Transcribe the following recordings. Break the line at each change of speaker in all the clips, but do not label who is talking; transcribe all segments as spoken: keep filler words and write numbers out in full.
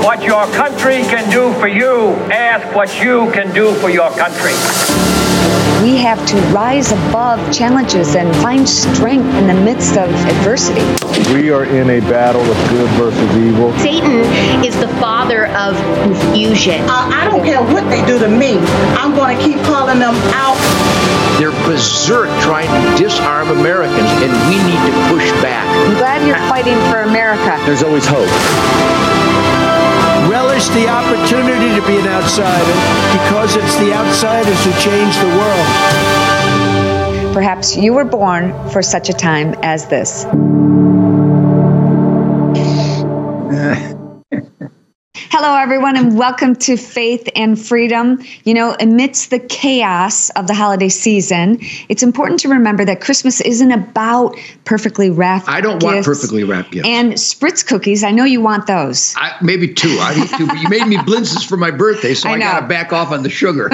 what your country can do for you. Ask what you can do for your country.
We have to rise above challenges and find strength in the midst of adversity.
We are in a battle of good versus evil.
Satan is the father of confusion.
Uh, I don't care what they do to me. I'm going to keep calling them out.
They're berserk trying to disarm Americans, and we need to push back.
I'm glad you're fighting for America.
There's always hope.
Relish the opportunity to be an outsider, because it's the outsiders who change the world.
Perhaps you were born for such a time as this. Hello, everyone, and welcome to Faith and Freedom. You know, amidst the chaos of the holiday season, it's important to remember that Christmas isn't about perfectly wrapped
I don't
gifts
want perfectly wrapped gifts.
And Spritz cookies. I know you want those.
I, maybe two. I need two. But you made me blintzes for my birthday, so I, I got to back off on the sugar.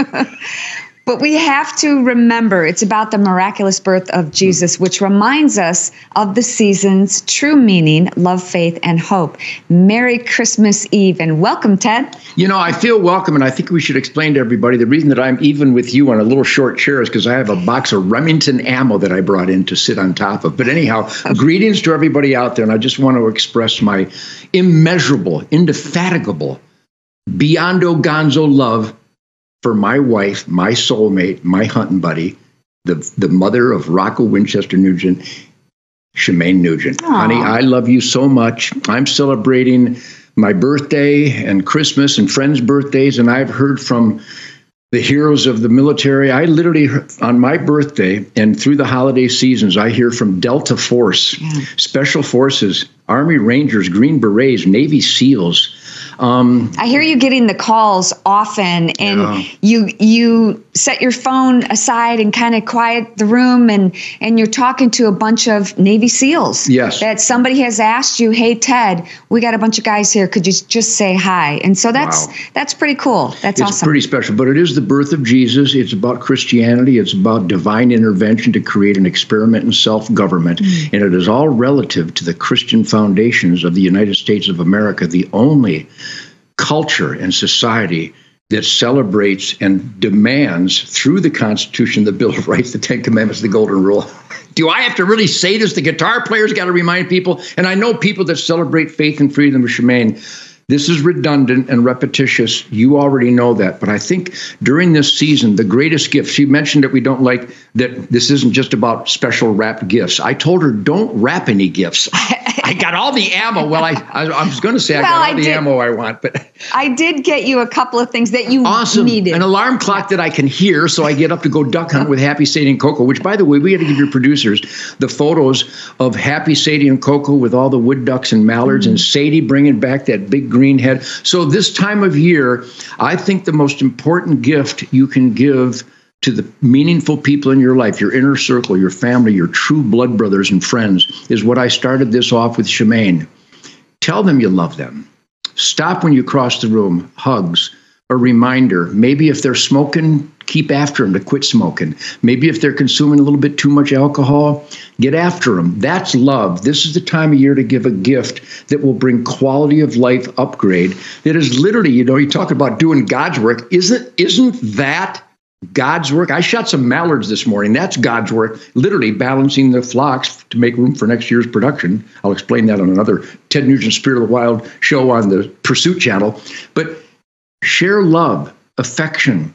But we have to remember it's about the miraculous birth of Jesus, which reminds us of the season's true meaning, love, faith, and hope. Merry Christmas Eve, and welcome, Ted.
You know, I feel welcome, and I think we should explain to everybody the reason that I'm even with you on a little short chair is because I have a box of Remington ammo that I brought in to sit on top of. But anyhow, greetings to everybody out there, and I just want to express my immeasurable, indefatigable, beyond-o gonzo love for my wife, my soulmate, my hunting buddy, the the mother of Rocco Winchester Nugent, Shemaine Nugent. Aww. Honey, I love you so much. I'm celebrating my birthday and Christmas and friends' birthdays, and I've heard from the heroes of the military. I literally, on my birthday and through the holiday seasons, I hear from Delta Force, yeah. Special Forces, Army Rangers, Green Berets, Navy SEALs. Um,
I hear you getting the calls often, and yeah. you you set your phone aside and kind of quiet the room, and and you're talking to a bunch of Navy SEALs.
Yes.
That somebody has asked you, hey, Ted, we got a bunch of guys here. Could you just say hi? And so that's wow. that's pretty cool. That's
it's
awesome.
It's pretty special. But it is the birth of Jesus. It's about Christianity. It's about divine intervention to create an experiment in self-government. Mm. And it is all relative to the Christian foundations of the United States of America, the only culture and society that celebrates and demands through the Constitution, the Bill of Rights, the Ten Commandments, the Golden Rule. Do I have to really say this? The guitar players got to remind people. And I know people that celebrate faith and freedom with Shemaine. This is redundant and repetitious. You already know that. But I think during this season, the greatest gift, she mentioned that we don't like that this isn't just about special wrapped gifts. I told her, don't wrap any gifts. I got all the ammo. Well, I I, I was going to say I well, got all I the did, ammo I want, but
I did get you a couple of things that you
awesome.
needed.
An alarm clock that I can hear, so I get up to go duck hunt with Happy, Sadie, and Coco, which, by the way, we got to give your producers the photos of Happy, Sadie, and Coco with all the wood ducks and mallards, mm-hmm. and Sadie bringing back that big green head. So this time of year, I think the most important gift you can give to the meaningful people in your life, your inner circle, your family, your true blood brothers and friends, is what I started this off with Shemaine. Tell them you love them. Stop when you cross the room. Hugs. A reminder. Maybe if they're smoking, keep after them to quit smoking. Maybe if they're consuming a little bit too much alcohol, get after them. That's love. This is the time of year to give a gift that will bring quality of life upgrade. That is literally, you know, you talk about doing God's work. Isn't, isn't that God's work? I shot some mallards this morning. That's God's work, literally balancing the flocks to make room for next year's production. I'll explain that on another Ted Nugent Spirit of the Wild show on the Pursuit channel. But share love, affection,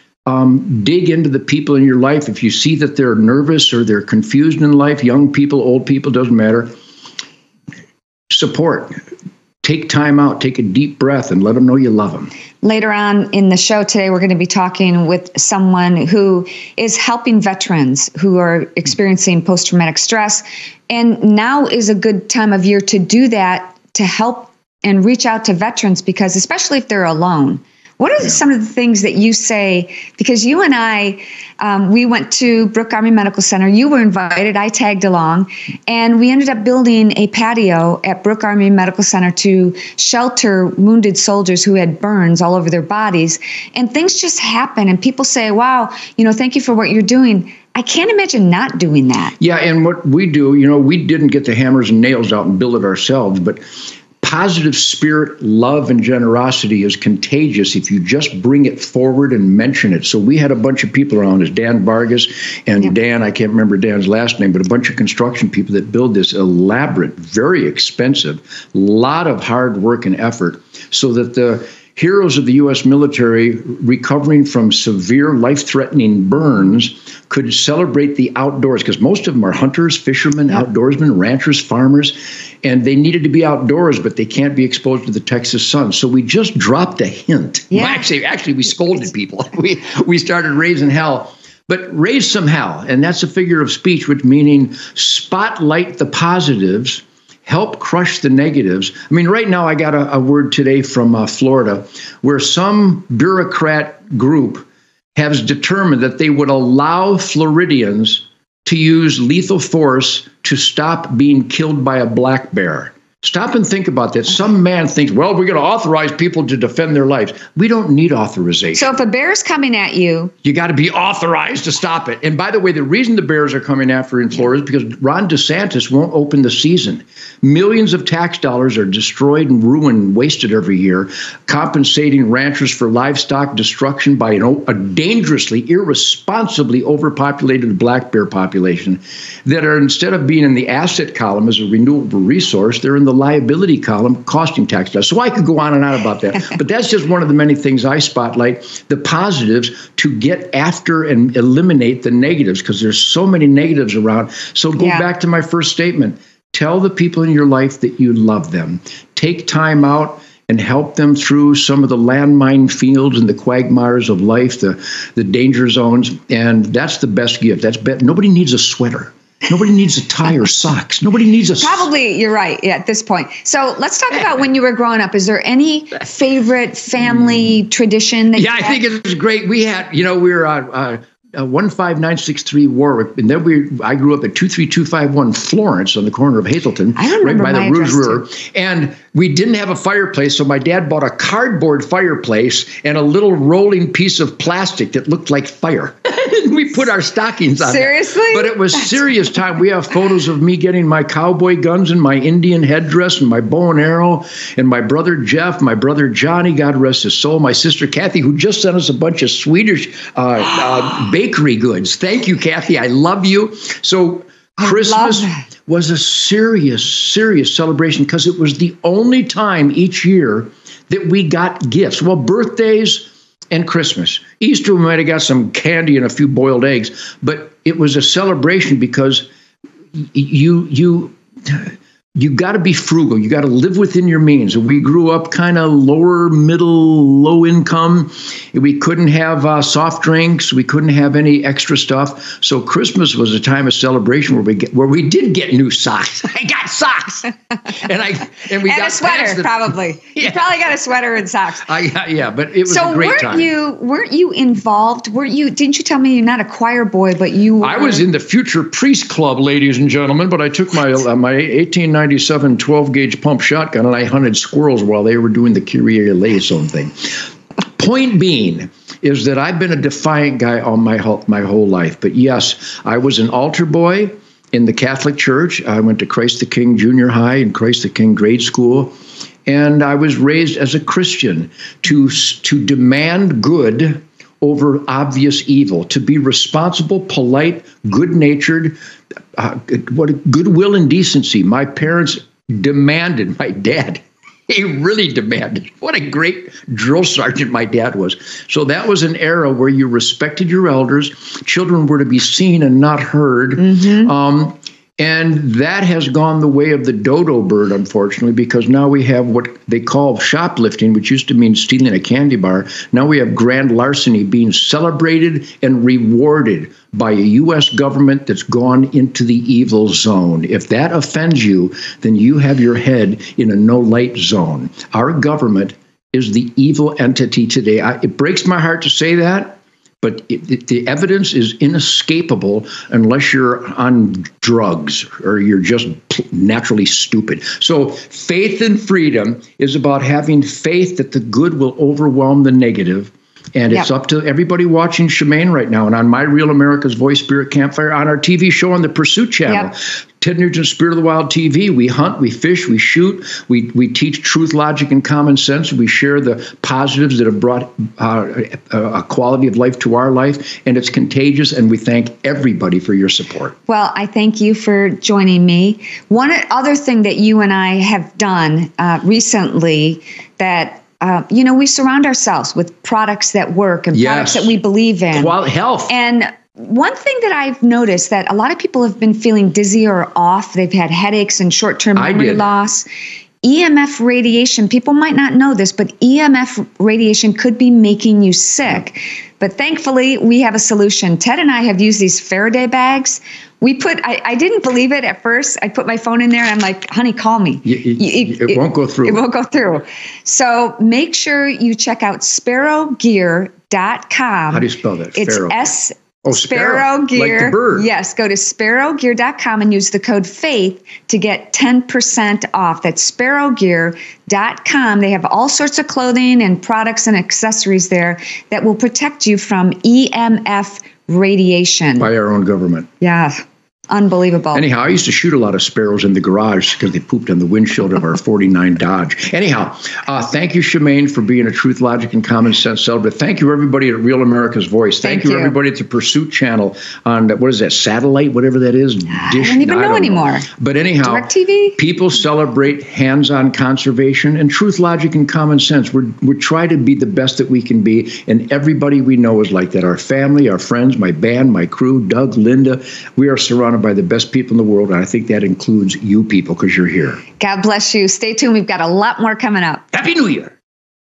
um, dig into the people in your life. If you see that they're nervous or they're confused in life, young people, old people, doesn't matter. Support. Take time out, take a deep breath, and let them know you love them.
Later on in the show today, we're going to be talking with someone who is helping veterans who are experiencing post-traumatic stress. And now is a good time of year to do that, to help and reach out to veterans, because especially if they're alone. What are yeah. some of the things that you say? Because you and I, um, we went to Brooke Army Medical Center. You were invited. I tagged along. And we ended up building a patio at Brooke Army Medical Center to shelter wounded soldiers who had burns all over their bodies. And things just happen. And people say, wow, you know, thank you for what you're doing. I can't imagine not doing that.
Yeah, and what we do, you know, we didn't get the hammers and nails out and build it ourselves, but positive spirit, love, and generosity is contagious if you just bring it forward and mention it. So we had a bunch of people around us, Dan Vargas and yep. Dan, I can't remember Dan's last name, but a bunch of construction people that build this elaborate, very expensive, lot of hard work and effort so that the heroes of the U S military recovering from severe life-threatening burns could celebrate the outdoors, because most of them are hunters, fishermen, yep. outdoorsmen, ranchers, farmers, and they needed to be outdoors, but they can't be exposed to the Texas sun. So we just dropped a hint.
Yeah.
Well, actually, actually, we scolded people. We we started raising hell. But raise some hell, and that's a figure of speech, which meaning spotlight the positives, help crush the negatives. I mean, right now I got a, a word today from uh, Florida where some bureaucrat group has determined that they would allow Floridians to use lethal force to stop being killed by a black bear. Stop and think about that. Some man thinks, well, we're going to authorize people to defend their lives. We don't need authorization.
So if a bear's coming at you,
you got to be authorized to stop it. And by the way, the reason the bears are coming after in Florida is because Ron DeSantis won't open the season. Millions of tax dollars are destroyed and ruined, wasted every year, compensating ranchers for livestock destruction by an, a dangerously, irresponsibly overpopulated black bear population that are, instead of being in the asset column as a renewable resource, they're in the liability column costing tax dollars. So I could go on and on about that, but that's just one of the many things I spotlight, the positives to get after and eliminate the negatives, because there's so many negatives around. So go yeah. back to my first statement. Tell the people in your life that you love them. Take time out and help them through some of the landmine fields and the quagmires of life, the, the danger zones. And that's the best gift. That's be- Nobody needs a sweater. Nobody needs a tie or socks. Nobody needs a...
Probably, you're right, yeah, at this point. So let's talk about when you were growing up. Is there any favorite family tradition that
yeah,
you
I think it was great. We had, you know, we were... Uh, uh, Uh, one five nine six three Warwick, and then we. I grew up at two three two five one Florence on the corner of Hazelton,
I remember
right by
my
the Rouge River.
too.
And we didn't have a fireplace, so my dad bought a cardboard fireplace and a little rolling piece of plastic that looked like fire. We put our stockings on.
Seriously?
That. But it was
That's
serious time. We have photos of me getting my cowboy guns and my Indian headdress and my bow and arrow, and my brother Jeff, my brother Johnny, God rest his soul, my sister Kathy, who just sent us a bunch of Swedish uh, uh, bakery goods. Thank you, Kathy. I love you. So Christmas was a serious, serious celebration because it was the only time each year that we got gifts. Well, birthdays and Christmas. Easter, we might have got some candy and a few boiled eggs, but it was a celebration because you you you got to be frugal. You got to live within your means. We grew up kind of lower, middle, low income. We couldn't have uh, soft drinks. We couldn't have any extra stuff. So Christmas was a time of celebration where we get, where we did get new socks. I got socks, and I and we
and
got
a sweater.
that,
probably
yeah.
You probably got a sweater and socks.
I, yeah, but it was
so
a great
weren't
time.
you weren't you involved? Weren't you? Didn't you tell me you're not a choir boy, but you? Were,
I was in the Future Priest Club, ladies and gentlemen. But I took my uh, my eighteen ninety-seven twelve gauge pump shotgun and I hunted squirrels while they were doing the Kyrie eleison thing. Point being is that I've been a defiant guy all my whole, my whole life. But yes, I was an altar boy in the Catholic Church. I went to Christ the King Junior High and Christ the King Grade School. And I was raised as a Christian to, to demand good over obvious evil, to be responsible, polite, good-natured, uh, what goodwill and decency. My parents demanded, my dad, he really demanded. What a great drill sergeant my dad was. So that was an era where you respected your elders. Children were to be seen and not heard. Mm-hmm. Um, and that has gone the way of the dodo bird, unfortunately, because now we have what they call shoplifting, which used to mean stealing a candy bar. Now we have grand larceny being celebrated and rewarded by a U S government that's gone into the evil zone. If that offends you, then you have your head in a no-light zone. Our government is the evil entity today. I, it breaks my heart to say that. But it, it, the evidence is inescapable unless you're on drugs or you're just naturally stupid. So faith and freedom is about having faith that the good will overwhelm the negative. And it's yep. up to everybody watching Shemaine right now and on My Real America's Voice Spirit Campfire, on our T V show on the Pursuit Channel. Yep. Ted Nugent Spirit of the Wild T V. We hunt, we fish, we shoot, we we teach truth, logic, and common sense. We share the positives that have brought uh, a quality of life to our life, and it's contagious, and we thank everybody for your support.
Well, I thank you for joining me. One other thing that you and I have done uh, recently that Uh, you know, we surround ourselves with products that work and
yes.
products that we believe in.
Quality health.
And one thing that I've noticed that a lot of people have been feeling dizzy or off. They've had headaches and short-term memory loss. E M F radiation, people might not know this, but E M F radiation could be making you sick. But thankfully, we have a solution. Ted and I have used these Faraday bags. We put, I, I didn't believe it at first. I put my phone in there and I'm like, honey, call me.
You, you, it, it won't go through.
It won't go through. So make sure you check out sparrow gear dot com.
How do you spell that?
It's
Sparrow.
S.
Oh, Sparrow,
Sparrow Gear.
Like the bird.
Yes, go to sparrow gear dot com and use the code FAITH to get ten percent off. That's sparrow gear dot com. They have all sorts of clothing and products and accessories there that will protect you from E M F radiation.
By our own government.
Yeah. Unbelievable.
Anyhow, I used to shoot a lot of sparrows in the garage because they pooped on the windshield of our forty-nine Dodge. Anyhow, uh, thank you, Shemaine, for being a truth, logic, and common sense celebrant. Thank you, everybody at Real America's Voice. Thank, thank you, you, everybody at the Pursuit Channel on, what is that, satellite, whatever that is? Dish,
I don't even know anymore.
Know. But anyhow,
DirecTV?
People celebrate hands-on conservation and truth, logic, and common sense. We're, we're trying to be the best that we can be, and everybody we know is like that. Our family, our friends, my band, my crew, Doug, Linda, we are surrounded by the best people in the world, and I think that includes you people because you're here.
God bless you. Stay tuned. We've got a lot more coming up.
Happy New Year.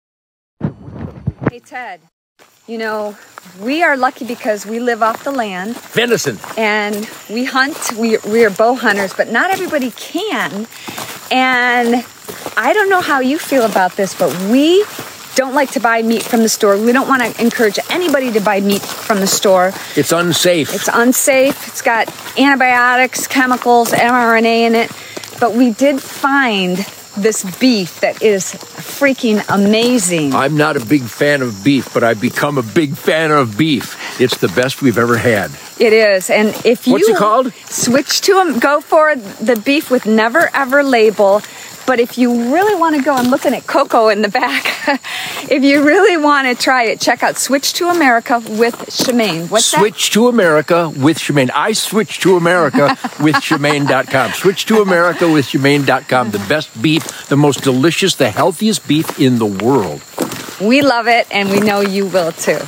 Hey, Ted, you know, we are lucky because we live off the land.
Venison.
And we hunt. We, we are bow hunters, but not everybody can. And I don't know how you feel about this, but we don't like to buy meat from the store. We don't want to encourage anybody to buy meat from the store.
It's unsafe.
It's unsafe. It's got antibiotics, chemicals, M R N A in it. But we did find this beef that is freaking amazing.
I'm not a big fan of beef, but I've become a big fan of beef. It's the best we've ever had.
It is. And if you
What's it called?
Switch to them, go for the beef with never ever label. But if you really want to go, I'm looking at Coco in the back. If you really want to try it, check out Switch to America with Shemaine. What's that?
Switch to America with Shemaine. I switched to America with Shemaine dot com. Switch to America with Shemaine dot com. The best beef, the most delicious, the healthiest beef in the world.
We love it, and we know you will too.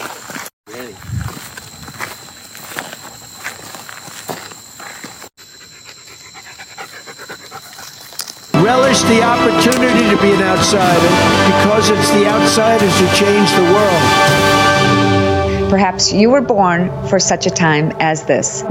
Relish the opportunity to be an outsider because it's the outsiders who change the world.
Perhaps you were born for such a time as this.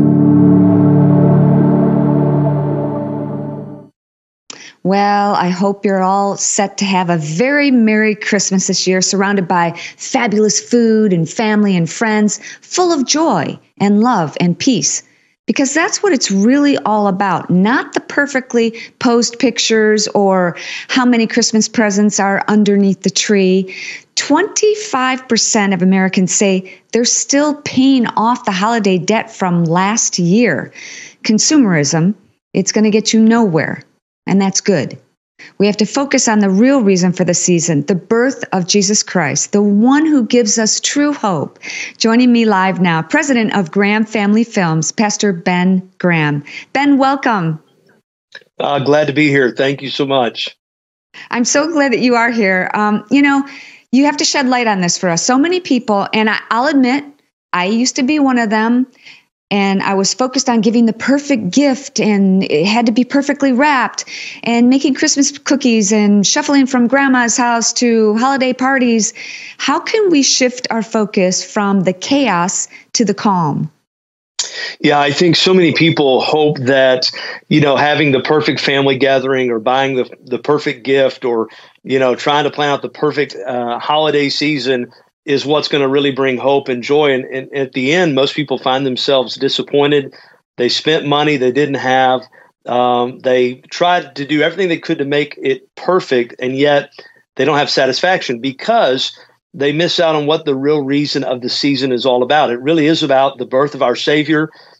Well, I hope you're all set to have a very Merry Christmas this year, surrounded by fabulous food and family and friends, full of joy and love and peace. Because that's what it's really all about, not the perfectly posed pictures or how many Christmas presents are underneath the tree. twenty-five percent of Americans say they're still paying off the holiday debt from last year. Consumerism, it's going to get you nowhere, and that's good. We have to focus on the real reason for the season, the birth of Jesus Christ, the one who gives us true hope. Joining me live now, President of Graham Family Films, Pastor Ben Graham. Ben, welcome.
Uh, glad to be here. Thank you so much.
I'm so glad that you are here. Um, you know, you have to shed light on this for us. So many people, and I, I'll admit, I used to be one of them. And I was focused on giving the perfect gift, and it had to be perfectly wrapped, and making Christmas cookies and shuffling from grandma's house to holiday parties. How can we shift our focus from the chaos to the calm?
Yeah, I think so many people hope that, you know, having the perfect family gathering or buying the the perfect gift or, you know, trying to plan out the perfect uh, holiday season is what's going to really bring hope and joy. And, and at the end, most people find themselves disappointed. They spent money they didn't have. Um, they tried to do everything they could to make it perfect, and yet they don't have satisfaction because they miss out on what the real reason of the season is all about. It really is about the birth of our Savior.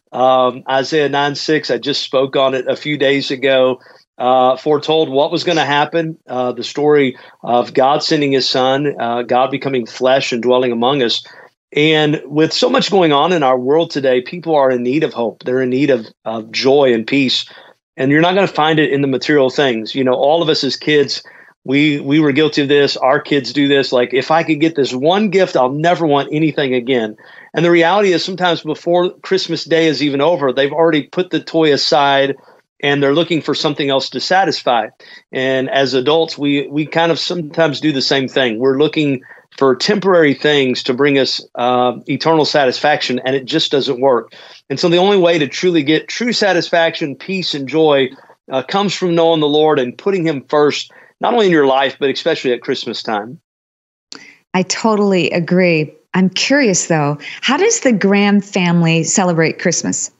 Um, Isaiah nine six, I just spoke on it a few days ago, uh, foretold what was going to happen, uh, the story of God sending his son, uh, God becoming flesh and dwelling among us. And with so much going on in our world today, people are in need of hope. They're in need of, of joy and peace. And you're not going to find it in the material things. You know, all of us as kids, we we were guilty of this. Our kids do this. Like, if I could get this one gift, I'll never want anything again. And the reality is sometimes before Christmas Day is even over, they've already put the toy aside and they're looking for something else to satisfy. And as adults, we we kind of sometimes do the same thing. We're looking for temporary things to bring us uh, eternal satisfaction, and it just doesn't work. And so the only way to truly get true satisfaction, peace, and joy uh, comes from knowing the Lord and putting him first, not only in your life, but especially at Christmas time.
I totally agree. I'm curious, though, how does the Graham family celebrate Christmas?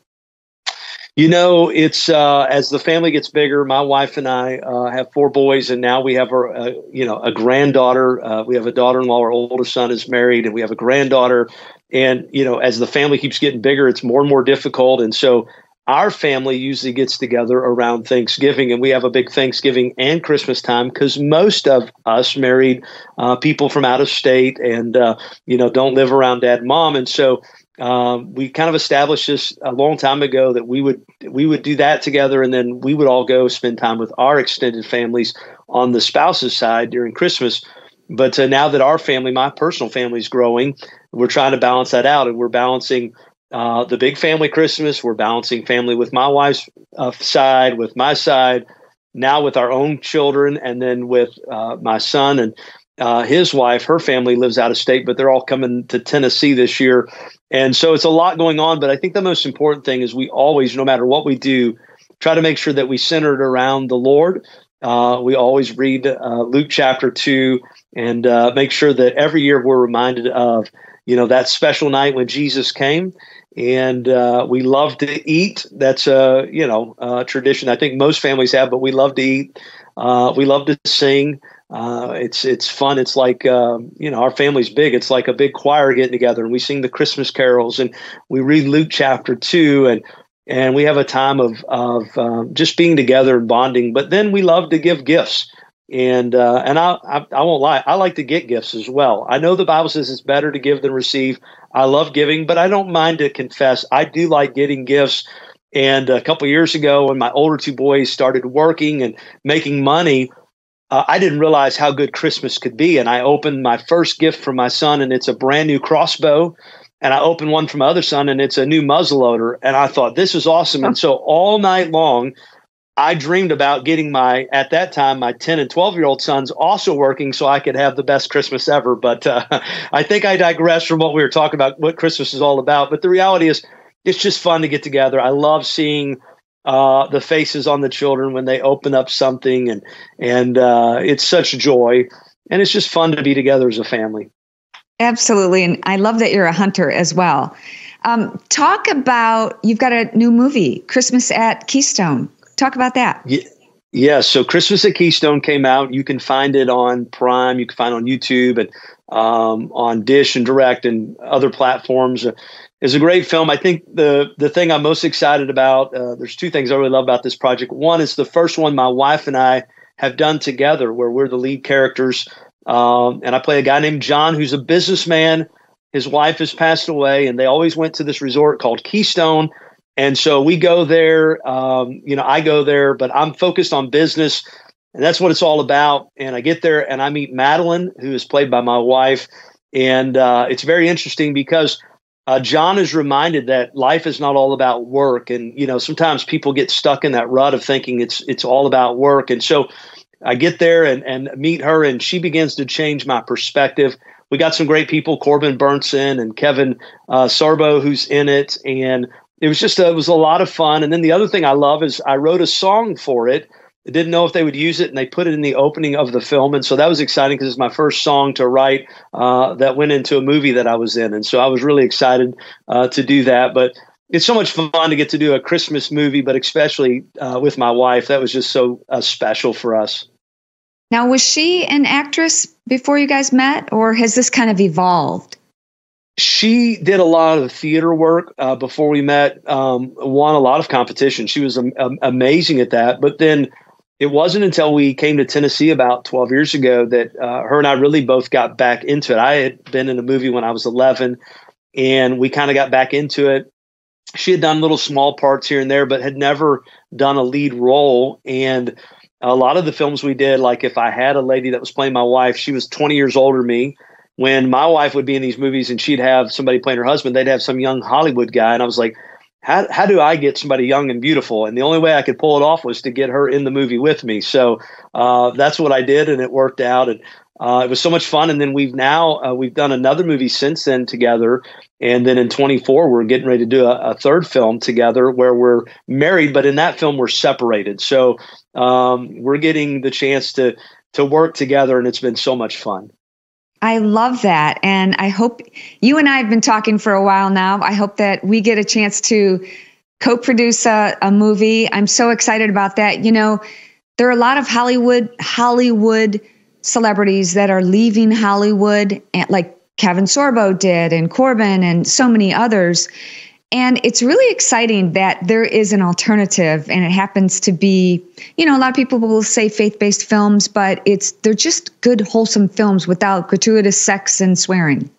You know, it's uh, as the family gets bigger. My wife and I uh, have four boys, and now we have a, a you know a granddaughter. Uh, we have a daughter-in-law. Our oldest son is married, and we have a granddaughter. And you know, as the family keeps getting bigger, it's more and more difficult. And so, our family usually gets together around Thanksgiving, and we have a big Thanksgiving and Christmas time because most of us married uh, people from out of state and uh, you know don't live around dad and mom, and so. Um, we kind of established this a long time ago that we would we would do that together, and then we would all go spend time with our extended families on the spouse's side during Christmas. But uh, now that our family, my personal family, is growing, we're trying to balance that out, and we're balancing uh, the big family Christmas. We're balancing family with my wife's uh, side, with my side, now with our own children, and then with uh, my son and uh, his wife. Her family lives out of state, but they're all coming to Tennessee this year. And so it's a lot going on, but I think the most important thing is we always, no matter what we do, try to make sure that we center it around the Lord. Uh, we always read uh, Luke chapter two and uh, make sure that every year we're reminded of, you know, that special night when Jesus came. And uh, we love to eat. That's a, you know, a tradition I think most families have, but we love to eat. Uh, we love to sing. Uh, it's it's fun. It's like, uh, you know, our family's big. It's like a big choir getting together, and we sing the Christmas carols, and we read Luke chapter two, and and we have a time of of um, just being together and bonding. But then we love to give gifts, and uh, and I, I I won't lie, I like to get gifts as well. I know the Bible says it's better to give than receive. I love giving, but I don't mind to confess I do like getting gifts. And a couple of years ago, when my older two boys started working and making money, Uh, I didn't realize how good Christmas could be. And I opened my first gift for my son, and it's a brand new crossbow. And I opened one for my other son, and it's a new muzzleloader. And I thought, this is awesome. And so all night long, I dreamed about getting my, at that time, my ten and twelve-year-old sons also working so I could have the best Christmas ever. But uh, I think I digress from what we were talking about, what Christmas is all about. But the reality is, it's just fun to get together. I love seeing Uh, the faces on the children when they open up something, and and uh, it's such joy, and it's just fun to be together as a family.
Absolutely, and I love that you're a hunter as well. Um, talk about, you've got a new movie, Christmas at Keystone. Talk about that.
Yeah. Yeah, so Christmas at Keystone came out. You can find it on Prime. You can find it on YouTube and um, on Dish and Direct and other platforms. Uh, it's a great film. I think the the thing I'm most excited about, uh, there's two things I really love about this project. One is the first one my wife and I have done together where we're the lead characters. Um, and I play a guy named John who's a businessman. His wife has passed away, and they always went to this resort called Keystone. And so we go there, um, you know, I go there, but I'm focused on business, and that's what it's all about. And I get there and I meet Madeline, who is played by my wife. And uh, it's very interesting because uh, John is reminded that life is not all about work. And, you know, sometimes people get stuck in that rut of thinking it's it's all about work. And so I get there and, and meet her, and she begins to change my perspective. We got some great people, Corbin Burnson and Kevin uh, Sorbo, who's in it. And it was just, a, it was a lot of fun. And then the other thing I love is I wrote a song for it. I didn't know if they would use it, and they put it in the opening of the film. And so that was exciting because it's my first song to write uh, that went into a movie that I was in. And so I was really excited uh, to do that. But it's so much fun to get to do a Christmas movie, but especially uh, with my wife. That was just so uh, special for us.
Now, was she an actress before you guys met, or has this kind of evolved?
she did a lot of theater work uh, before we met, um, won a lot of competition. She was um, um, amazing at that. But then it wasn't until we came to Tennessee about twelve years ago that uh, her and I really both got back into it. I had been in a movie when I was eleven, and we kind of got back into it. She had done little small parts here and there, but had never done a lead role. And a lot of the films we did, like if I had a lady that was playing my wife, she was twenty years older than me. When my wife would be in these movies and she'd have somebody playing her husband, they'd have some young Hollywood guy. And I was like, how how do I get somebody young and beautiful? And the only way I could pull it off was to get her in the movie with me. So uh, that's what I did, and it worked out. And uh, it was so much fun. And then we've now, uh, we've done another movie since then together. And then in twenty-four, we're getting ready to do a, a third film together where we're married, but in that film, we're separated. So um, we're getting the chance to to work together, and it's been so much fun.
I love that. And I hope you and I have been talking for a while now. I hope that we get a chance to co-produce a, a movie. I'm so excited about that. You know, there are a lot of Hollywood, Hollywood celebrities that are leaving Hollywood, like Kevin Sorbo did, and Corbin, and so many others. And it's really exciting that there is an alternative, and it happens to be, you know, a lot of people will say faith-based films, but it's they're just good, wholesome films without gratuitous sex and swearing.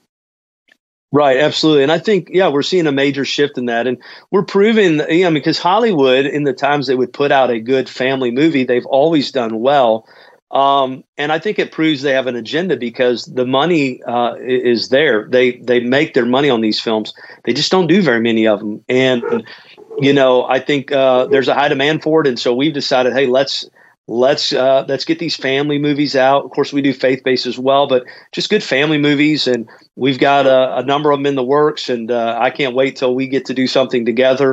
Right, absolutely. And I think, yeah, we're seeing a major shift in that. And we're proving, you know, because Hollywood, in the times they would put out a good family movie, they've always done well. Um, and I think it proves they have an agenda, because the money uh, is there. They they make their money on these films. They just don't do very many of them. And, you know, I think uh, there's a high demand for it. And so we've decided, hey, let's let's uh, let's get these family movies out. Of course, we do faith-based as well, but just good family movies. And we've got a, a number of them in the works. And uh, I can't wait till we get to do something together.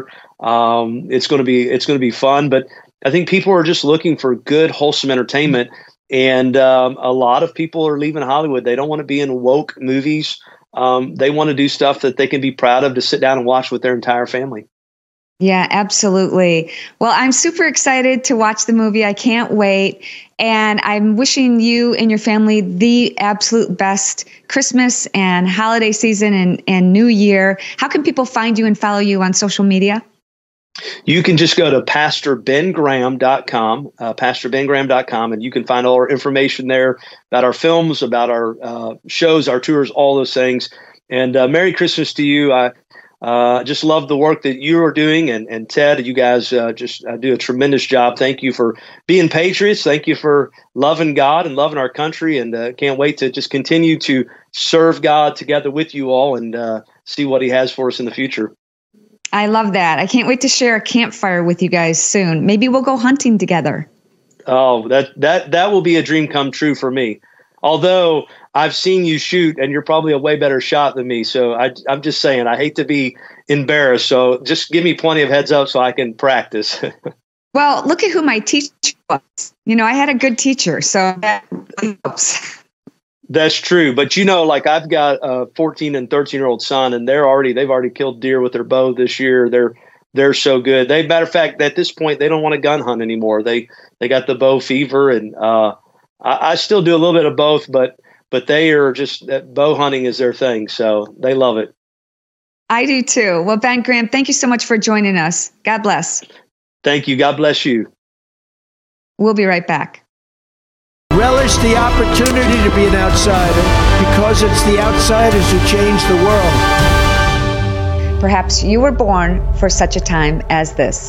Um, it's going to be it's going to be fun. But I think people are just looking for good, wholesome entertainment. And um, a lot of people are leaving Hollywood. They don't want to be in woke movies. Um, they want to do stuff that they can be proud of to sit down and watch with their entire family.
Yeah, absolutely. Well, I'm super excited to watch the movie. I can't wait. And I'm wishing you and your family the absolute best Christmas and holiday season and, and New Year. How can people find you and follow you on social media?
You can just go to pastor ben graham dot com, uh, pastor ben graham dot com, and you can find all our information there about our films, about our uh, shows, our tours, all those things. And uh, Merry Christmas to you. I uh, just love the work that you are doing. And, and Ted, you guys uh, just uh, do a tremendous job. Thank you for being patriots. Thank you for loving God and loving our country. And uh, can't wait to just continue to serve God together with you all and uh, see what he has for us in the future.
I love that. I can't wait to share a campfire with you guys soon. Maybe we'll go hunting together.
Oh, that that that will be a dream come true for me. Although I've seen you shoot, and you're probably a way better shot than me. So I, I'm just saying, I hate to be embarrassed. So just give me plenty of heads up so I can practice.
Well, look at who my teacher was. You know, I had a good teacher, so that really helps.
That's true. But, you know, like I've got a fourteen and thirteen year old son, and they're already they've already killed deer with their bow this year. They're they're so good. They matter of fact, at this point, they don't want to gun hunt anymore. They they got the bow fever. And uh, I, I still do a little bit of both. But but they are just that bow hunting is their thing. So they love it.
I do, too. Well, Ben Graham, thank you so much for joining us. God bless.
Thank you. God bless you.
We'll be right back.
Relish the opportunity to be an outsider, because it's the outsiders who change the world.
Perhaps you were born for such a time as this.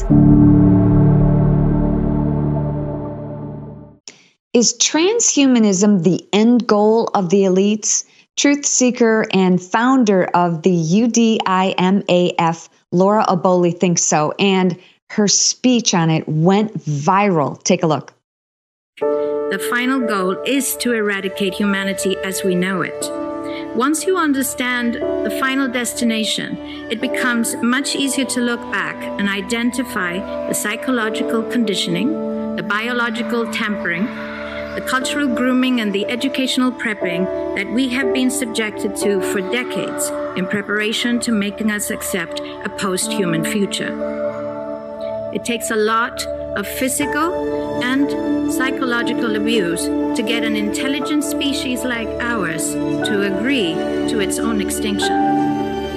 Is transhumanism the end goal of the elites? Truth seeker and founder of the U D I M A F, Laura Aboli, thinks so, and her speech on it went viral. Take a look.
The final goal is to eradicate humanity as we know it. Once you understand the final destination, it becomes much easier to look back and identify the psychological conditioning, the biological tampering, the cultural grooming, and the educational prepping that we have been subjected to for decades in preparation to making us accept a post-human future. It takes a lot of physical and psychological abuse to get an intelligent species like ours to agree to its own extinction.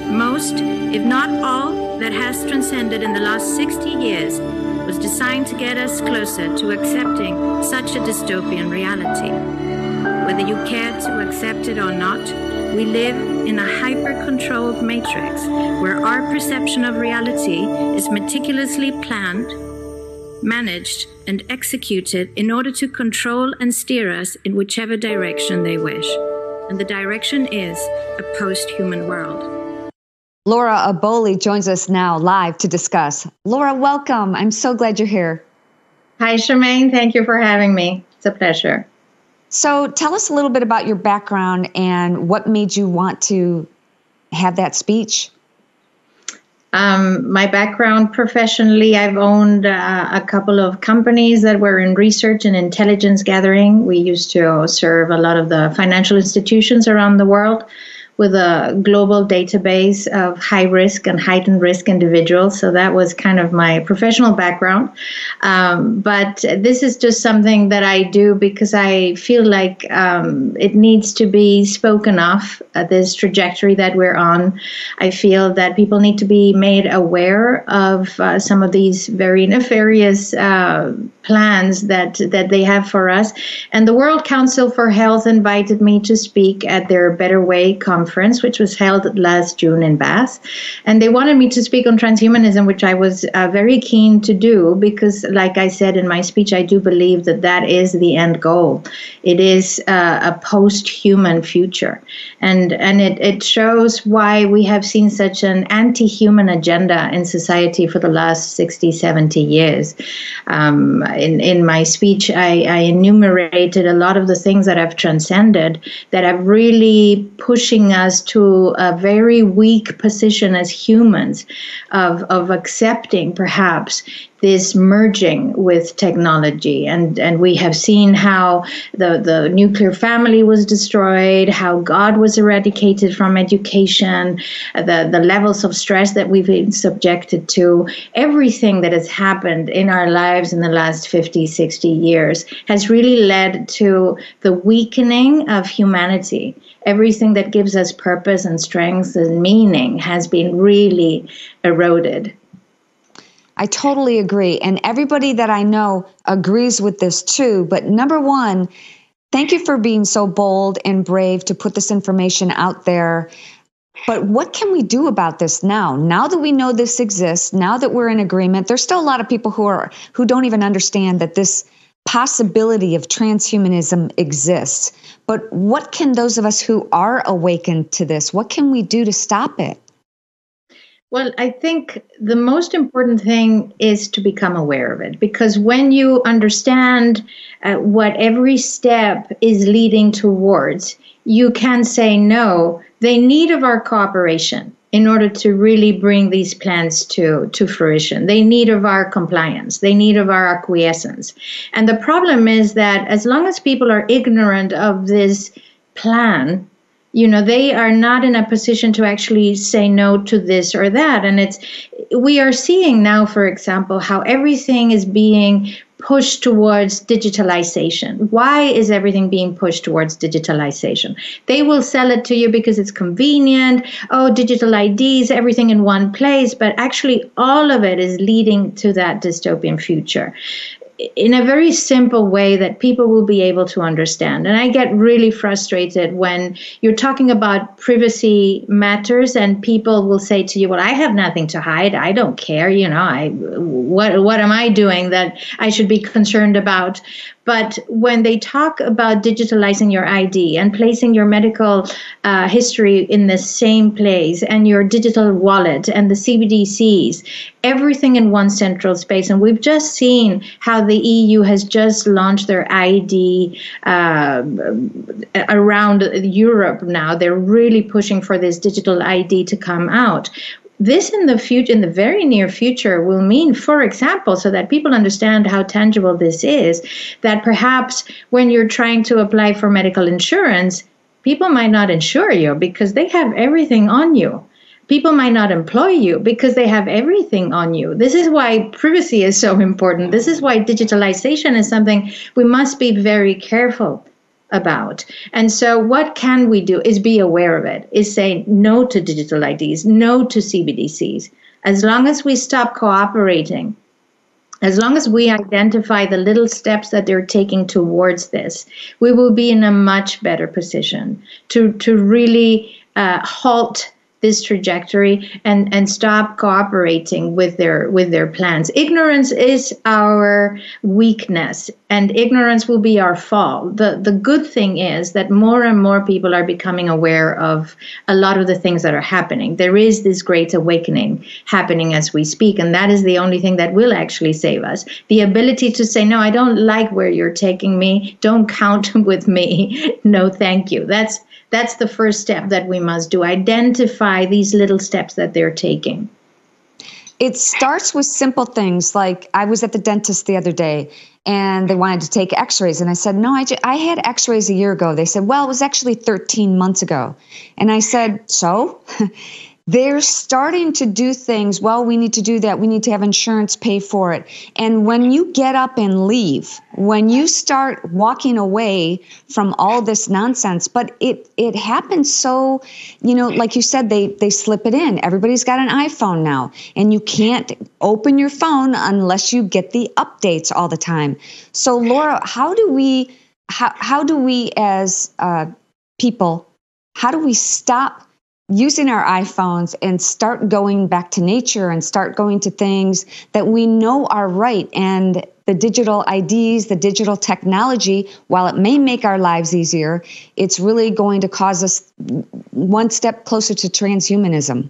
most, if not all, that has transcended in the last sixty years was designed to get us closer to accepting such a dystopian reality. Whether you care to accept it or not, we live in a hyper-controlled matrix where our perception of reality is meticulously planned, managed, and executed in order to control and steer us in whichever direction they wish. And the direction is a post-human world.
Laura Aboli joins us now live to discuss. Laura, welcome. I'm so glad you're here.
Hi, Charmaine. Thank you for having me. It's a pleasure.
So tell us a little bit about your background and what made you want to have that speech.
Um, my background professionally, I've owned uh, a couple of companies that were in research and intelligence gathering. We used to serve a lot of the financial institutions around the world with a global database of high risk and heightened risk individuals. So that was kind of my professional background. Um, but this is just something that I do because I feel like um, it needs to be spoken of, uh, this trajectory that we're on. I feel that people need to be made aware of uh, some of these very nefarious uh, plans that, that they have for us. And the World Council for Health invited me to speak at their Better Way conference, which was held last June in Bath. And they wanted me to speak on transhumanism, which I was uh, very keen to do because, like I said in my speech, I do believe that that is the end goal. It is uh, a post-human future. And, and it, it shows why we have seen such an anti-human agenda in society for the last sixty, seventy years. Um, in, in my speech, I, I enumerated a lot of the things that have transcended, that are really pushing us to a very weak position as humans of, of accepting perhaps this merging with technology. And, and we have seen how the, the nuclear family was destroyed, how God was eradicated from education, the, the levels of stress that we've been subjected to. Everything that has happened in our lives in the last fifty, sixty years has really led to the weakening of humanity. Everything that gives us purpose and strength and meaning has been really eroded.
I totally agree. And everybody that I know agrees with this too. But number one, thank you for being so bold and brave to put this information out there. But what can we do about this now? Now that we know this exists, now that we're in agreement, there's still a lot of people who are who don't even understand that this possibility of transhumanism exists. But what can those of us who are awakened to this, what can we do to stop it?
Well, I think the most important thing is to become aware of it, because when you understand uh, what every step is leading towards, you can say, no, they need of our cooperation in order to really bring these plans to, to fruition. They need of our compliance. They need of our acquiescence. And the problem is that as long as people are ignorant of this plan, you know, they are not in a position to actually say no to this or that. And it's, we are seeing now, for example, how everything is being pushed towards digitalization. Why is everything being pushed towards digitalization? They will sell it to you because it's convenient. Oh, digital I Ds, everything in one place. But actually, all of it is leading to that dystopian future in a very simple way that people will be able to understand. And I get really frustrated when you're talking about privacy matters and people will say to you, well, I have nothing to hide. I don't care. You know, I, what, what am I doing that I should be concerned about? But when they talk about digitalizing your I D and placing your medical uh, history in the same place and your digital wallet and the C B D Cs, everything in one central space. And we've just seen how the E U has just launched their I D uh, around Europe now. They're really pushing for this digital I D to come out. This in the future, in the very near future, will mean, for example, so that people understand how tangible this is, that perhaps when you're trying to apply for medical insurance, people might not insure you because they have everything on you. People might not employ you because they have everything on you. This is why privacy is so important. This is why digitalization is something we must be very careful about. And so what can we do is be aware of it, is say no to digital I Ds, no to C B D Cs. As long as we stop cooperating, as long as we identify the little steps that they're taking towards this, we will be in a much better position to, to really uh, halt this trajectory and, and stop cooperating with their with their plans. Ignorance is our weakness, and ignorance will be our fall. The the good thing is that more and more people are becoming aware of a lot of the things that are happening. There is this great awakening happening as we speak, and that is the only thing that will actually save us. The ability to say, no, I don't like where you're taking me. Don't count with me. No, thank you. That's That's the first step that we must do. Identify these little steps that they're taking.
It starts with simple things like I was at the dentist the other day and they wanted to take x-rays. And I said, no, I, ju- I had x-rays a year ago. They said, well, it was actually thirteen months ago. And I said, so? They're starting to do things. Well, we need to do that. We need to have insurance pay for it. And when you get up and leave, when you start walking away from all this nonsense, but it it happens so, you know, like you said, they they slip it in. Everybody's got an iPhone now, and you can't open your phone unless you get the updates all the time. So, Laura, how do we how how do we as uh, people, how do we stop using our iPhones and start going back to nature and start going to things that we know are right? And the digital I Ds, the digital technology, while it may make our lives easier, it's really going to cause us one step closer to transhumanism.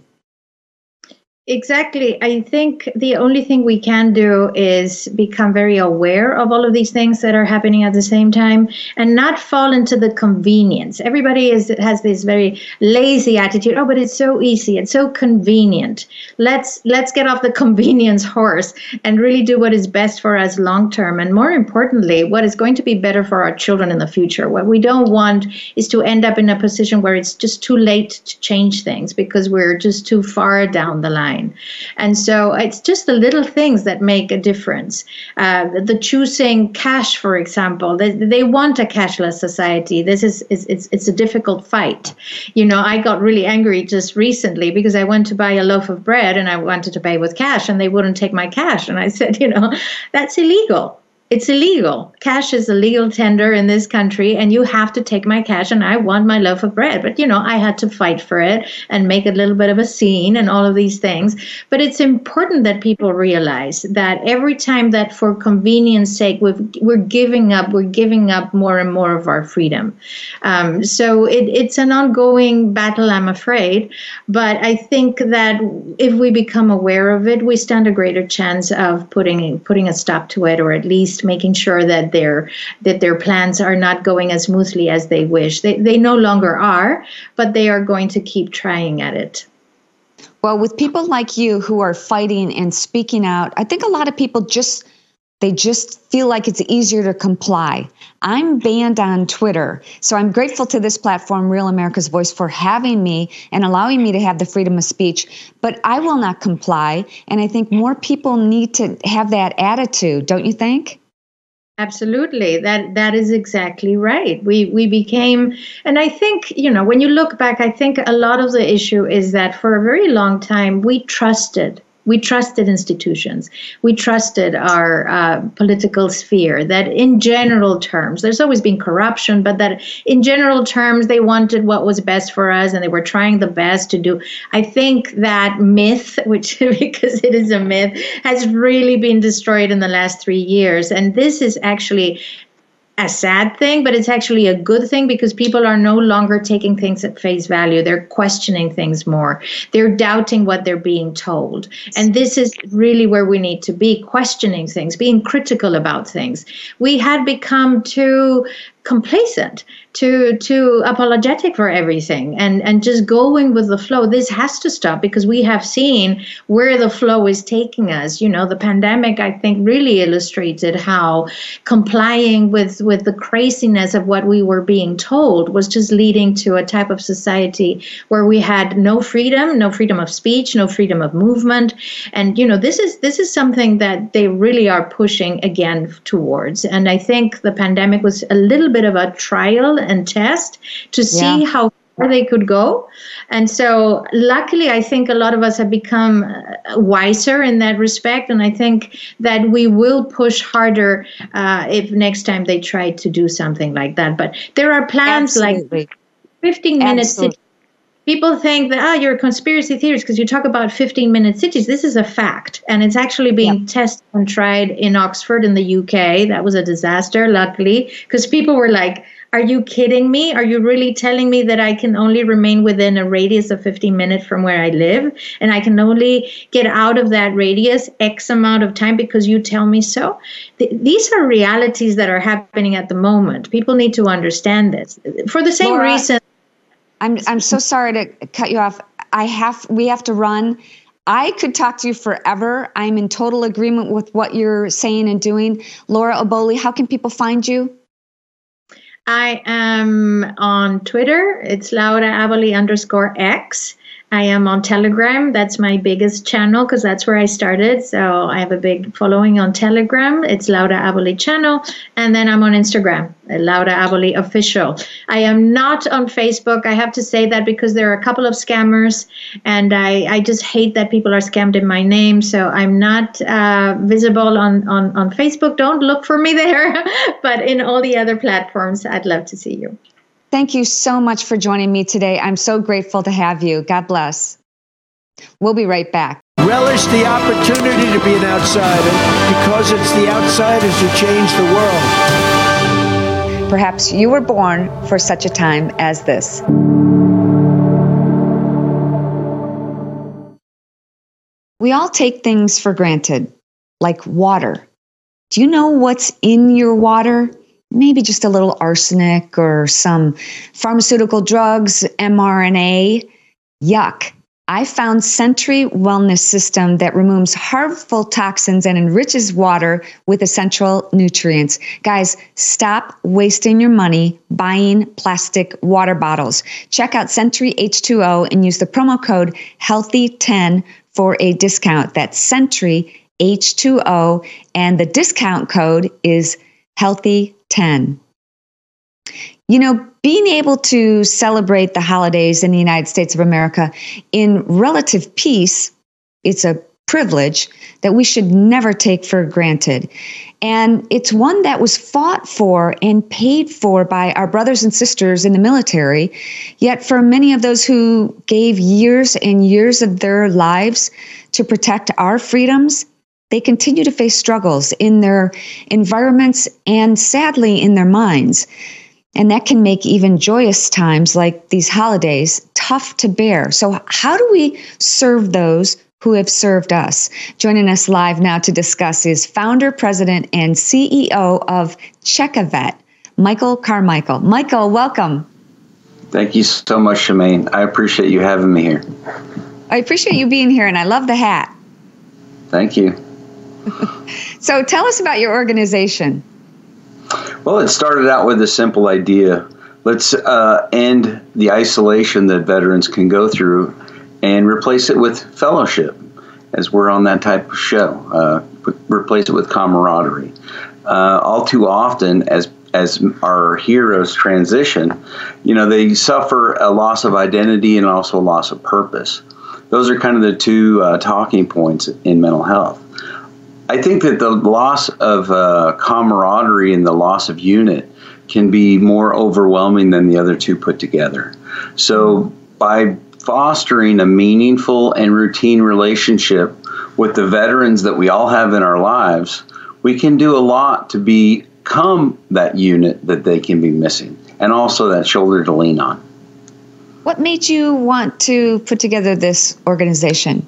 Exactly. I think the only thing we can do is become very aware of all of these things that are happening at the same time and not fall into the convenience. Everybody is has this very lazy attitude. Oh, but it's so easy. It's so convenient. Let's let's get off the convenience horse and really do what is best for us long term. And more importantly, what is going to be better for our children in the future. What we don't want is to end up in a position where it's just too late to change things because we're just too far down the line. And so it's just the little things that make a difference. Uh, the choosing cash, for example, they, they want a cashless society. This is, is it's, it's a difficult fight. You know, I got really angry just recently because I went to buy a loaf of bread and I wanted to pay with cash and they wouldn't take my cash. And I said, you know, that's illegal. It's illegal. Cash is a legal tender in this country, and you have to take my cash, and I want my loaf of bread. But, you know, I had to fight for it and make a little bit of a scene and all of these things. But it's important that people realize that every time that for convenience sake, we've, we're giving up, we're giving up more and more of our freedom. Um, so it, it's an ongoing battle, I'm afraid. But I think that if we become aware of it, we stand a greater chance of putting putting a stop to it, or at least making sure that their that their plans are not going as smoothly as they wish. They they no longer are, but they are going to keep trying at it.
Well, with people like you who are fighting and speaking out, I think a lot of people just they just feel like it's easier to comply. I'm banned on Twitter, so I'm grateful to this platform, Real America's Voice, for having me and allowing me to have the freedom of speech. But I will not comply, and I think more people need to have that attitude, don't you think?
Absolutely. That that is exactly right. We we became, and I think, you know, when you look back, I think a lot of the issue is that for a very long time, we trusted We trusted institutions. We trusted our uh, political sphere, that in general terms, there's always been corruption, but that in general terms, they wanted what was best for us and they were trying the best to do. I think that myth, which because it is a myth, has really been destroyed in the last three years. And this is actually a sad thing, but it's actually a good thing because people are no longer taking things at face value. They're questioning things more. They're doubting what they're being told. And this is really where we need to be, questioning things, being critical about things. We had become too complacent, too too apologetic for everything, and and just going with the flow. This has to stop because we have seen where the flow is taking us. You know, the pandemic, I think, really illustrated how complying with with the craziness of what we were being told was just leading to a type of society where we had no freedom, no freedom of speech, no freedom of movement. And you know, this is this is something that they really are pushing again towards. And I think the pandemic was a little little bit of a trial and test to see
Yeah.
how far they could go. And so luckily, I think a lot of us have become uh, wiser in that respect. And I think that we will push harder uh, if next time they try to do something like that. But there are plans
Absolutely.
like fifteen minute
Absolutely.
cities. People think that, oh, you're a conspiracy theorist because you talk about fifteen minute cities. This is a fact. And it's actually being
Yeah.
tested and tried in Oxford in the U K. That was a disaster, luckily, because people were like, are you kidding me? Are you really telling me that I can only remain within a radius of fifteen minutes from where I live? And I can only get out of that radius X amount of time because you tell me so? Th- these are realities that are happening at the moment. People need to understand this. For the same
Laura,
reason.
I'm I'm so sorry to cut you off. I have we have to run. I could talk to you forever. I'm in total agreement with what you're saying and doing. Laura Aboli, how can people find you?
I am on Twitter. It's Laura Aboli underscore X. I am on Telegram. That's my biggest channel because that's where I started. So I have a big following on Telegram. It's Laura Aboli channel. And then I'm on Instagram, Laura Aboli official. I am not on Facebook. I have to say that because there are a couple of scammers and I, I just hate that people are scammed in my name. So I'm not uh, visible on, on, on Facebook. Don't look for me there. But in all the other platforms, I'd love to see you.
Thank you so much for joining me today. I'm so grateful to have you. God bless. We'll be right back.
Relish the opportunity to be an outsider because it's the outsiders who change the world.
Perhaps you were born for such a time as this. We all take things for granted, like water. Do you know what's in your water? Maybe just a little arsenic or some pharmaceutical drugs, M R N A. Yuck. I found Sentry Wellness System that removes harmful toxins and enriches water with essential nutrients. Guys, stop wasting your money buying plastic water bottles. Check out Sentry H two O and use the promo code healthy ten for a discount. That's Sentry H two O, and the discount code is healthy ten. You know, being able to celebrate the holidays in the United States of America in relative peace, it's a privilege that we should never take for granted. And it's one that was fought for and paid for by our brothers and sisters in the military. Yet for many of those who gave years and years of their lives to protect our freedoms, they continue to face struggles in their environments and sadly in their minds. And that can make even joyous times like these holidays tough to bear. So how do we serve those who have served us? Joining us live now to discuss is founder, president, and C E O of Check-A-Vet, Michael Carmichael. Michael, welcome.
Thank you so much, Shemaine. I appreciate you having me here.
I appreciate you being here, and I love the hat.
Thank you.
So tell us about your organization.
Well, it started out with a simple idea. Let's uh, end the isolation that veterans can go through and replace it with fellowship, as we're on that type of show. Uh, replace it with camaraderie. Uh, all too often, as as our heroes transition, you know, they suffer a loss of identity and also a loss of purpose. Those are kind of the two uh, talking points in mental health. I think that the loss of uh, camaraderie and the loss of unit can be more overwhelming than the other two put together. So by fostering a meaningful and routine relationship with the veterans that we all have in our lives, we can do a lot to become that unit that they can be missing, and also that shoulder to lean on.
What made you want to put together this organization?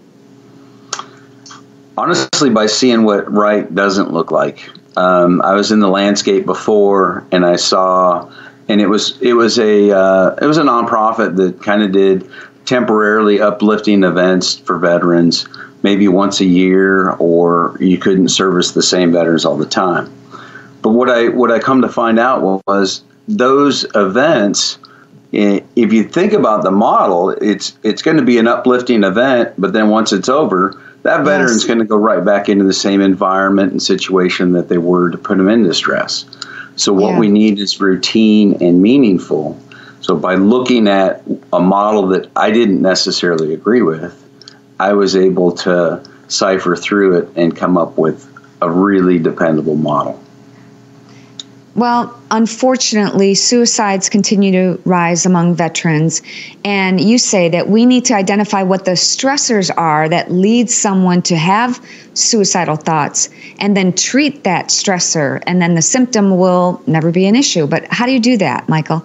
Honestly, by seeing what right doesn't look like. Um, I was in the landscape before, and I saw, and it was it was a uh, it was a nonprofit that kind of did temporarily uplifting events for veterans, maybe once a year, or you couldn't service the same veterans all the time. But what I what I come to find out was those events, if you think about the model, it's it's going to be an uplifting event, but then once it's over, that veteran's yes. going to go right back into the same environment and situation that they were to put them in distress. So what
Yeah.
we need is routine and meaningful. So by looking at a model that I didn't necessarily agree with, I was able to cipher through it and come up with a really dependable model.
Well, unfortunately, suicides continue to rise among veterans. And you say that we need to identify what the stressors are that lead someone to have suicidal thoughts and then treat that stressor. And then the symptom will never be an issue. But how do you do that, Michael?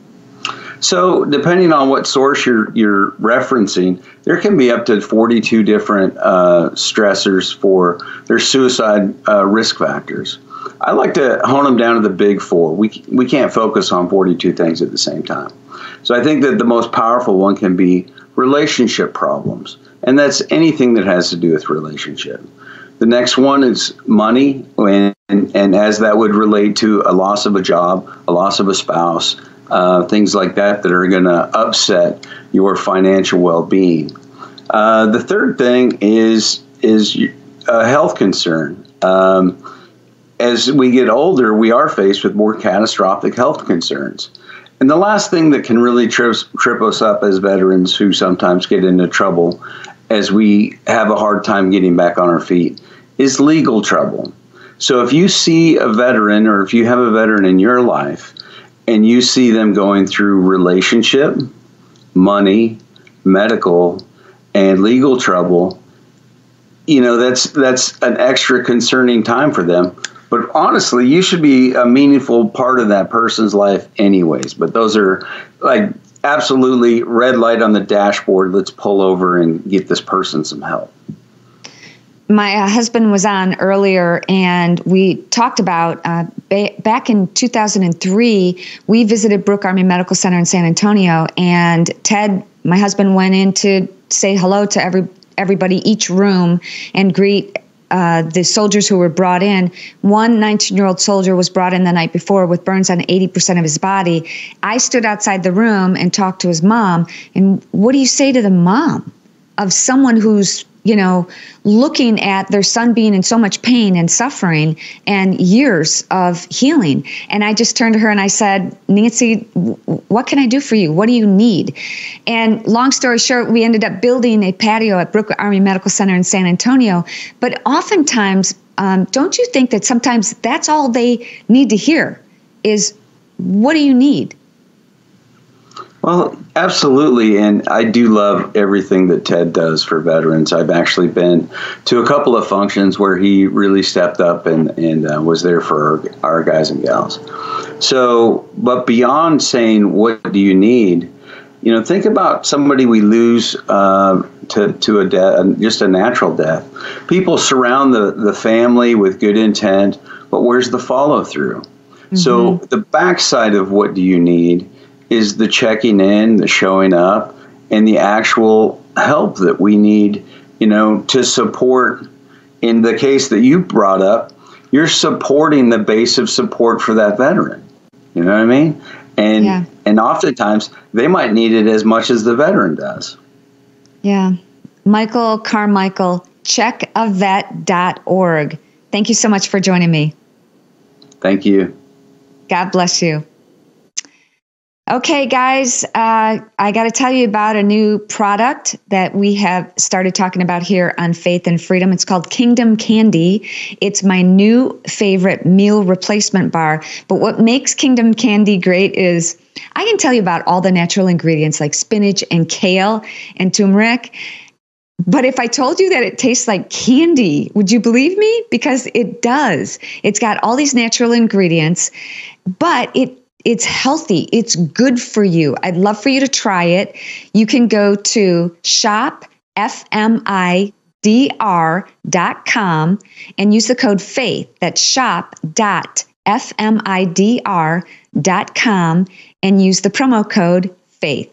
So depending on what source you're, you're referencing, there can be up to forty-two different uh, stressors for their suicide uh, risk factors. I like to hone them down to the big four. We we can't focus on forty-two things at the same time. So I think that the most powerful one can be relationship problems, and that's anything that has to do with relationship. The next one is money, and, and as that would relate to a loss of a job, a loss of a spouse, uh, things like that that are going to upset your financial well-being. Uh, the third thing is is a health concern. Um, As we get older, we are faced with more catastrophic health concerns. And the last thing that can really trip, trip us up as veterans who sometimes get into trouble as we have a hard time getting back on our feet is legal trouble. So if you see a veteran, or if you have a veteran in your life and you see them going through relationship, money, medical, and legal trouble, you know, that's that's an extra concerning time for them. But honestly, you should be a meaningful part of that person's life anyways. But those are like absolutely red light on the dashboard. Let's pull over and get this person some help.
My uh, husband was on earlier, and we talked about uh, ba- back in two thousand three, we visited Brooke Army Medical Center in San Antonio, and Ted, my husband, went in to say hello to every everybody, each room, and greet Uh, the soldiers who were brought in. One nineteen-year-old soldier was brought in the night before with burns on eighty percent of his body. I stood outside the room and talked to his mom. And what do you say to the mom of someone who's, you know, looking at their son being in so much pain and suffering and years of healing? And I just turned to her and I said, Nancy, what can I do for you? What do you need? And long story short, we ended up building a patio at Brooke Army Medical Center in San Antonio. But oftentimes, um, don't you think that sometimes that's all they need to hear is, what do you need?
Well, absolutely. And I do love everything that Ted does for veterans. I've actually been to a couple of functions where he really stepped up and, and uh, was there for our, our guys and gals. So, but beyond saying, what do you need? You know, think about somebody we lose uh, to, to a death, just a natural death. People surround the, the family with good intent, but where's the follow through? Mm-hmm. So the backside of what do you need is the checking in, the showing up, and the actual help that we need, you know, to support. In the case that you brought up, you're supporting the base of support for that veteran. You know what I mean? And yeah. and oftentimes they might need it as much as the veteran does.
Yeah. Michael Carmichael, check a vet dot org. Thank you so much for joining me.
Thank you.
God bless you. Okay, guys, uh, I got to tell you about a new product that we have started talking about here on Faith and Freedom. It's called Kingdom Candy. It's my new favorite meal replacement bar. But what makes Kingdom Candy great is I can tell you about all the natural ingredients like spinach and kale and turmeric. But if I told you that it tastes like candy, would you believe me? Because it does. It's got all these natural ingredients, but it It's healthy. It's good for you. I'd love for you to try it. You can go to shop F M I D R dot com and use the code FAITH. That's shop dot F M I D R dot com and use the promo code FAITH.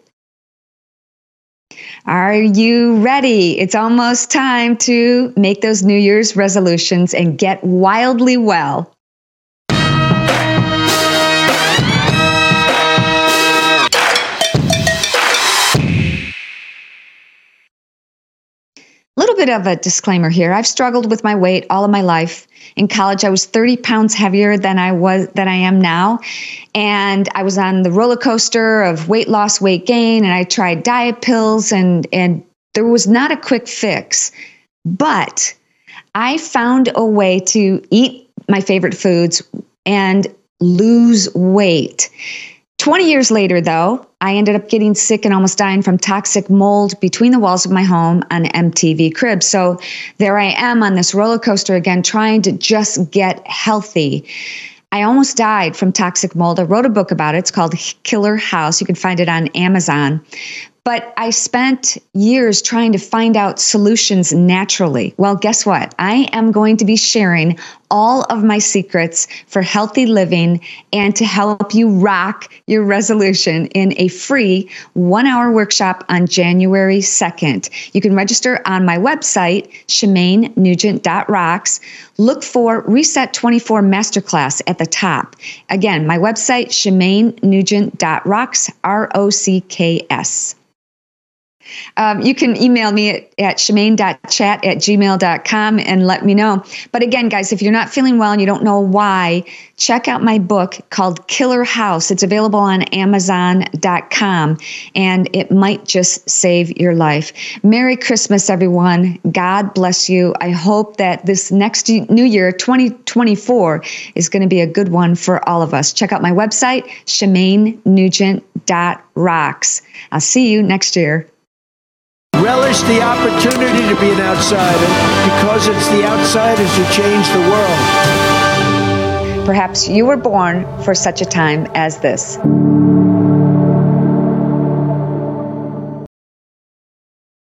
Are you ready? It's almost time to make those New Year's resolutions and get wildly well. A little bit of a disclaimer here. I've struggled with my weight all of my life. In college, I was thirty pounds heavier than I was than I am now. And I was on the roller coaster of weight loss, weight gain, and I tried diet pills, and, and there was not a quick fix. But I found a way to eat my favorite foods and lose weight. twenty years later, though, I ended up getting sick and almost dying from toxic mold between the walls of my home on M T V Cribs. So there I am on this roller coaster again, trying to just get healthy. I almost died from toxic mold. I wrote a book about it. It's called Killer House. You can find it on Amazon. But I spent years trying to find out solutions naturally. Well, guess what? I am going to be sharing all of my secrets for healthy living and to help you rock your resolution in a free one-hour workshop on January second. You can register on my website, Shemane Nugent dot rocks. Look for Reset twenty-four Masterclass at the top. Again, my website, Shemane Nugent dot rocks, R O C K S. Um, you can email me at, at shemane dot chat at gmail dot com and let me know. But again, guys, if you're not feeling well and you don't know why, check out my book called Killer House. It's available on amazon dot com, and it might just save your life. Merry Christmas, everyone. God bless you. I hope that this next new year, twenty twenty-four, is going to be a good one for all of us. Check out my website, Shemane Nugent dot rocks. I'll see you next year.
Relish the opportunity to be an outsider, because it's the outsiders who change the world.
Perhaps you were born for such a time as this.